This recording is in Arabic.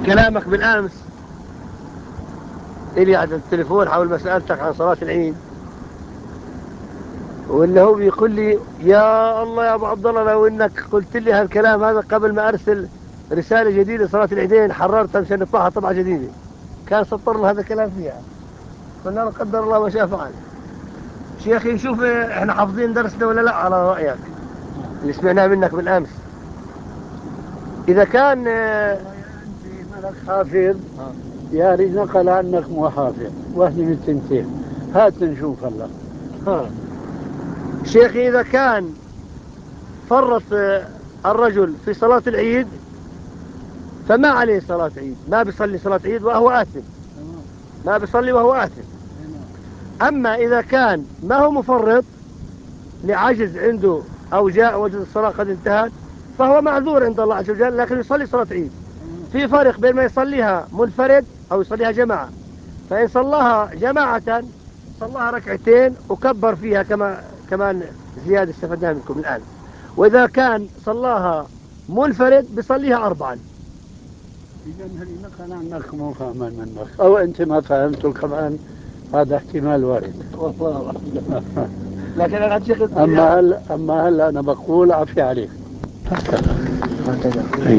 كلامك بالأمس إلي على التليفون حول مسألتك عن صلاة العيد، واللي هو بيقول لي يا الله يا أبو عبد الله لو إنك قلت لي هالكلام هذا قبل ما أرسل رسالة جديدة صلاة العيدين حررتها مشان نطبعها طبعة جديدة، كان سطر لنا هذا الكلام فيها. قلنا له قدر الله ما شاء فعل. شيخي نشوف احنا حافظين درسنا ولا لا على رأيك اللي سمعناه منك بالأمس. إذا كان ملك حافظ يا ريت نقل عنك مو حافظ واحدة من التنتين. هات نشوف هلا. شيخي إذا كان فرط الرجل في صلاة العيد فما عليه صلاة عيد، ما بيصلي صلاة عيد وهو آثم، ما بيصلي وهو آثم. أما إذا كان ما هو مفرط لعجز عنده أو جاء وجد الصلاة قد انتهت فهو معذور عند الله عز وجل، لكن يصلي صلاة عيد. في فرق بين ما يصليها منفرد أو يصليها جماعة. فإن صلاها جماعة صلاها ركعتين وكبر فيها كمان زيادة استفدناها منكم الآن. وإذا كان صلاها منفرد بيصليها أربعا. إذا هل نقل عنك مو فهما منك أو أنت ما فهمته كمان، هذا احتمال وارد. والله لكن أنا أما هل أنا بقول عفي عليك.